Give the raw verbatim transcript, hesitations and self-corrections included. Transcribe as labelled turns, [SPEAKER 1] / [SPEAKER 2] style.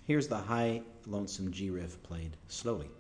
[SPEAKER 1] Here's the high, lonesome G riff played slowly.